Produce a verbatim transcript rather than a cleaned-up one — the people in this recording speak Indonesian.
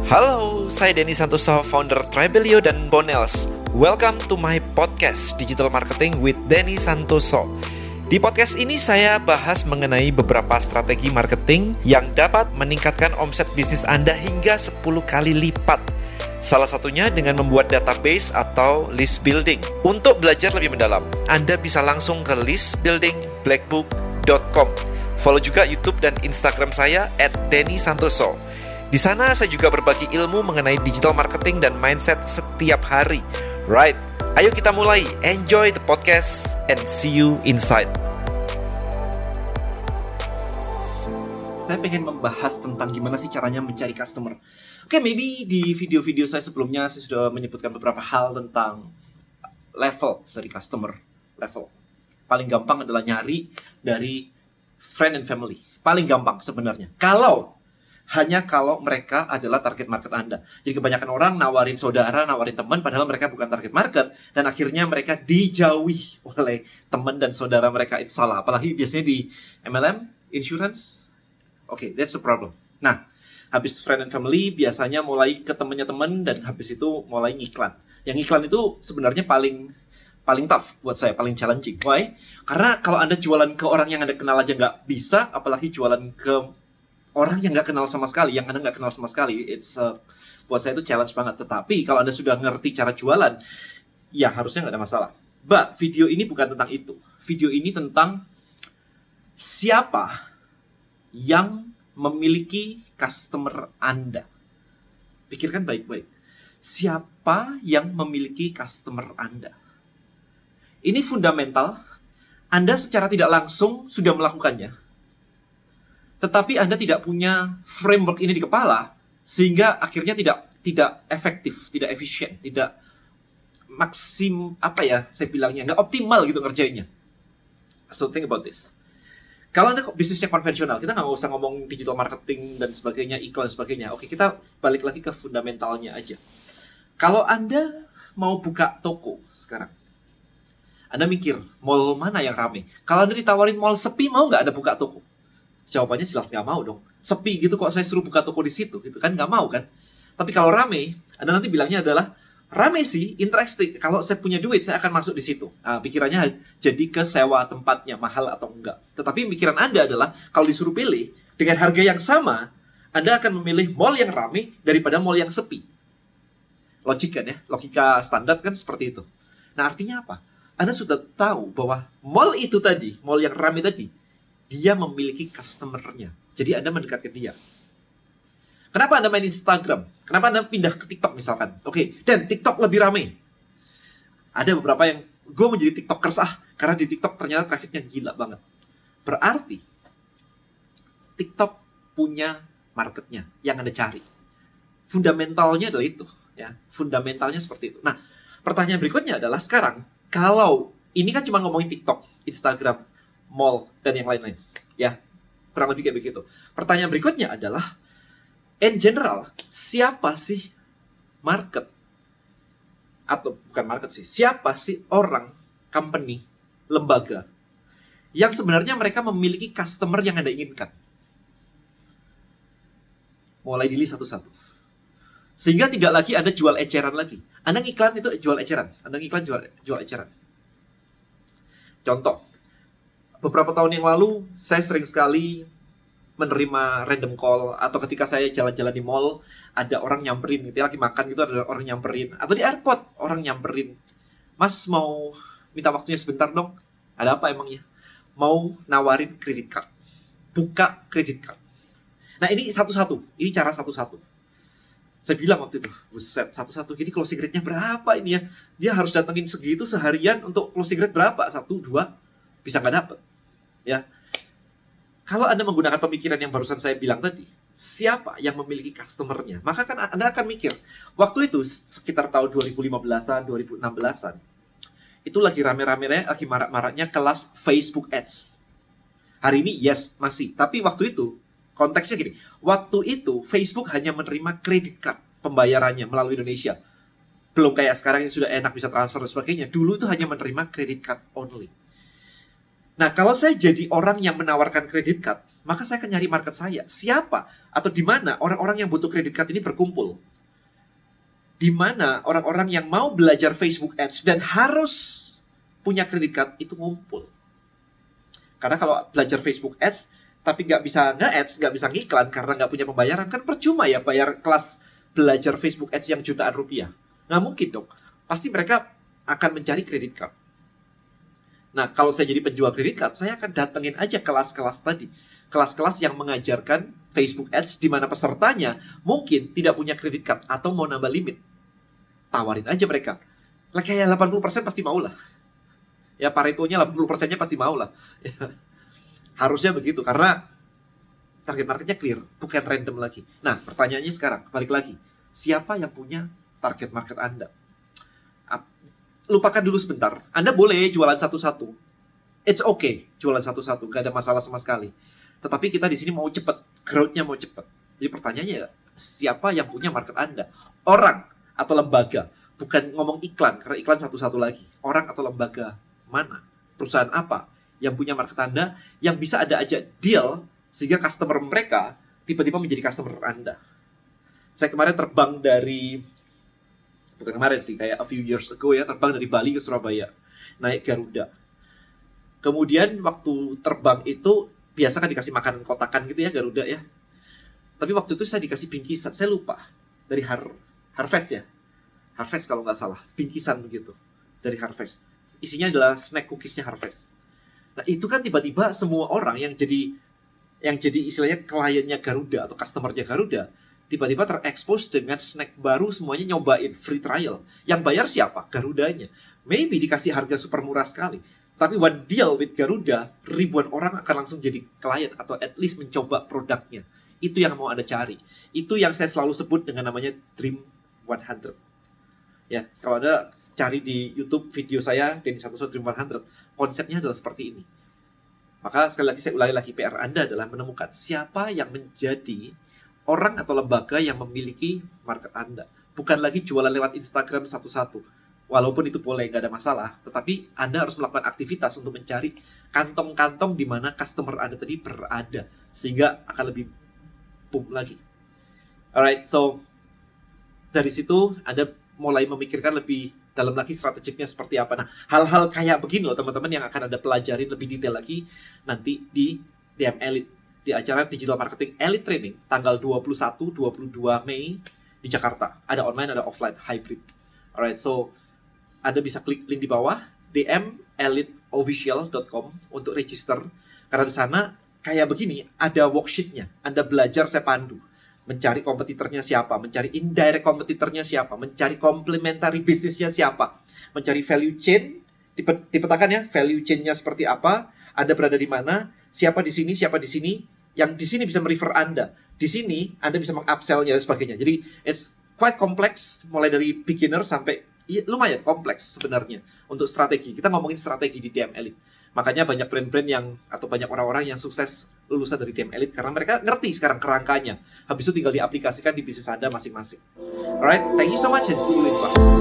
Halo, saya Denny Santoso, founder Tribelio dan Bonels. Welcome to my podcast Digital Marketing with Denny Santoso. Di podcast ini saya bahas mengenai beberapa strategi marketing yang dapat meningkatkan omset bisnis Anda hingga sepuluh kali lipat. Salah satunya dengan membuat database atau list building. Untuk belajar lebih mendalam, Anda bisa langsung ke list building blackbook dot com. Follow juga YouTube dan Instagram saya at denny santoso. Di sana saya juga berbagi ilmu mengenai digital marketing dan mindset setiap hari. Right, ayo kita mulai. Enjoy the podcast and see you inside. Saya pengen membahas tentang gimana sih caranya mencari customer. Oke, okay, maybe di video-video saya sebelumnya saya sudah menyebutkan beberapa hal tentang level dari customer. Level paling gampang adalah nyari dari friend and family. Paling gampang sebenarnya. Kalau hanya kalau mereka adalah target market Anda. Jadi kebanyakan orang nawarin saudara, nawarin teman, padahal mereka bukan target market. Dan akhirnya mereka dijauhi oleh teman dan saudara mereka. Itu salah. Apalagi biasanya di M L M, insurance. Oke, okay, that's the problem. Nah, habis friend and family, biasanya mulai ke temannya teman, dan habis itu mulai ngiklan. Yang iklan itu sebenarnya paling paling tough buat saya, paling challenging. Why? Karena kalau Anda jualan ke orang yang Anda kenal aja nggak bisa, apalagi jualan ke orang yang nggak kenal sama sekali, yang Anda nggak kenal sama sekali, it's uh, buat saya itu challenge banget. Tetapi kalau Anda sudah ngerti cara jualan, ya harusnya nggak ada masalah. But video ini bukan tentang itu. Video ini tentang siapa yang memiliki customer Anda. Pikirkan baik-baik. Siapa yang memiliki customer Anda? Ini fundamental. Anda secara tidak langsung sudah melakukannya. Tetapi Anda tidak punya framework ini di kepala, sehingga akhirnya tidak tidak efektif, tidak efisien, tidak maksim, apa ya saya bilangnya, nggak optimal gitu ngerjainnya. So think about this. Kalau Anda bisnisnya konvensional, kita nggak usah ngomong digital marketing dan sebagainya, iklan dan sebagainya. Oke, kita balik lagi ke fundamentalnya aja. Kalau Anda mau buka toko sekarang, Anda mikir, mall mana yang ramai? Kalau Anda ditawarin mall sepi, mau nggak Anda buka toko? Jawabannya jelas nggak mau dong. Sepi gitu kok saya suruh buka toko di situ, gitu kan nggak mau kan? Tapi kalau rame, Anda nanti bilangnya adalah rame sih, interesting. Kalau saya punya duit, saya akan masuk di situ. Nah, pikirannya jadi ke sewa tempatnya mahal atau enggak. Tetapi pikiran Anda adalah kalau disuruh pilih dengan harga yang sama, Anda akan memilih mall yang rame daripada mall yang sepi. Logik kan ya? Logika standar kan seperti itu. Nah, artinya apa? Anda sudah tahu bahwa mall itu tadi, mall yang rame tadi, dia memiliki customer-nya. Jadi Anda mendekat ke dia. Kenapa Anda main Instagram? Kenapa Anda pindah ke TikTok misalkan? Oke, okay, dan TikTok lebih ramai. Ada beberapa yang, gue menjadi TikTokers ah, karena di TikTok ternyata trafficnya gila banget. Berarti, TikTok punya marketnya yang Anda cari. Fundamentalnya adalah itu. Ya, fundamentalnya seperti itu. Nah, pertanyaan berikutnya adalah sekarang, kalau, ini kan cuma ngomongin TikTok, Instagram, mall, dan yang lain-lain. Ya, kurang lebih kayak begitu. Pertanyaan berikutnya adalah, in general, siapa sih market? Atau bukan market sih, siapa sih orang, company, lembaga, yang sebenarnya mereka memiliki customer yang Anda inginkan? Mulai dili satu-satu. Sehingga tidak lagi Anda jual eceran lagi. Anda ngiklan itu jual eceran. Anda ngiklan jual, jual eceran. Contoh, beberapa tahun yang lalu, saya sering sekali menerima random call, atau ketika saya jalan-jalan di mall, ada orang nyamperin, gitu, lagi makan gitu, ada orang nyamperin, atau di airport, orang nyamperin, Mas mau minta waktunya sebentar dong? Ada apa emangnya? Mau nawarin kredit card, buka kredit card. Nah ini satu-satu, ini cara satu-satu. Saya bilang waktu itu, buset, satu-satu, gini closing rate-nya berapa ini ya? Dia harus datengin segitu seharian untuk closing rate berapa? Satu, dua, bisa nggak dapet. Ya, kalau Anda menggunakan pemikiran yang barusan saya bilang tadi, siapa yang memiliki customer-nya? Maka kan Anda akan mikir, waktu itu sekitar tahun dua ribu lima belasan, dua ribu enam belasan, itu lagi rame-ramenya, lagi marak-maraknya kelas Facebook Ads. Hari ini yes, masih. Tapi waktu itu, konteksnya gini, waktu itu Facebook hanya menerima kredit card pembayarannya melalui Indonesia. Belum kayak sekarang yang sudah enak bisa transfer dan sebagainya. Dulu itu hanya menerima kredit card only. Nah, kalau saya jadi orang yang menawarkan kredit card, maka saya akan nyari market saya. Siapa atau di mana orang-orang yang butuh kredit card ini berkumpul? Di mana orang-orang yang mau belajar Facebook Ads dan harus punya kredit card itu ngumpul. Karena kalau belajar Facebook Ads tapi nggak bisa nge-ads, nggak bisa ngiklan karena nggak punya pembayaran, kan percuma ya bayar kelas belajar Facebook Ads yang jutaan rupiah. Nggak mungkin dong. Pasti mereka akan mencari kredit card. Nah, kalau saya jadi penjual kredit card, saya akan datengin aja kelas-kelas tadi. Kelas-kelas yang mengajarkan Facebook Ads di mana pesertanya mungkin tidak punya kredit card atau mau nambah limit. Tawarin aja mereka. Lah kayak delapan puluh persen pasti mau lah. Ya Paretonya delapan puluh persennya pasti mau lah. Harusnya begitu, karena target marketnya clear, bukan random lagi. Nah, pertanyaannya sekarang, balik lagi. Siapa yang punya target market Anda? Lupakan dulu sebentar. Anda boleh jualan satu-satu. It's okay, jualan satu-satu. Gak ada masalah sama sekali. Tetapi kita di sini mau cepat. Growth-nya mau cepat. Jadi pertanyaannya, siapa yang punya market Anda? Orang atau lembaga. Bukan ngomong iklan, karena iklan satu-satu lagi. Orang atau lembaga mana? Perusahaan apa yang punya market Anda, yang bisa ada aja deal sehingga customer mereka tiba-tiba menjadi customer Anda. Saya kemarin terbang dari, bukan kemarin sih, kayak a few years ago ya, terbang dari Bali ke Surabaya, naik Garuda. Kemudian waktu terbang itu, biasa kan dikasih makanan kotakan gitu ya, Garuda ya. Tapi waktu itu saya dikasih bingkisan, saya lupa, dari Har Harvest ya. Harvest kalau nggak salah, bingkisan begitu, dari Harvest. Isinya adalah snack cookiesnya Harvest. Nah, itu kan tiba-tiba semua orang yang jadi yang jadi istilahnya kliennya Garuda atau customernya Garuda tiba-tiba terekspos dengan snack baru, semuanya nyobain, free trial. Yang bayar siapa? Garudanya. Maybe dikasih harga super murah sekali. Tapi one deal with Garuda, ribuan orang akan langsung jadi klien atau at least mencoba produknya. Itu yang mau Anda cari. Itu yang saya selalu sebut dengan namanya Dream seratus. Ya, kalau Anda cari di YouTube video saya, Denny Santoso Dream seratus, konsepnya adalah seperti ini. Maka sekali lagi saya ulangi lagi, P R Anda adalah menemukan siapa yang menjadi orang atau lembaga yang memiliki market Anda. Bukan lagi jualan lewat Instagram satu-satu. Walaupun itu boleh, nggak ada masalah. Tetapi Anda harus melakukan aktivitas untuk mencari kantong-kantong di mana customer Anda tadi berada. Sehingga akan lebih boom lagi. Alright, so dari situ Anda mulai memikirkan lebih dalam lagi strategiknya seperti apa. Nah, hal-hal kayak begini loh teman-teman yang akan Anda pelajari lebih detail lagi nanti di D M Elite, di acara Digital Marketing Elite Training tanggal dua puluh satu dua puluh dua Mei di Jakarta. Ada online, ada offline, hybrid. Alright, so Anda bisa klik link di bawah d m elite official dot com untuk register. Karena di sana kayak begini, ada worksheet-nya. Anda belajar, saya pandu. Mencari kompetitornya siapa, mencari indirect kompetitornya siapa, mencari complementary bisnisnya siapa, mencari value chain, dipetakan ya, value chain-nya seperti apa, Anda berada di mana, siapa di sini, siapa di sini, yang di sini bisa merefer Anda, di sini Anda bisa meng-upsell-nya dan sebagainya. Jadi it's quite complex, mulai dari beginner sampai ya, lumayan kompleks sebenarnya untuk strategi. Kita ngomongin strategi di D M Elite. Makanya banyak brand-brand yang atau banyak orang-orang yang sukses lulusan dari D M Elite karena mereka ngerti sekarang kerangkanya. Habis itu tinggal diaplikasikan di bisnis Anda masing-masing. Alright, thank you so much and see you in class.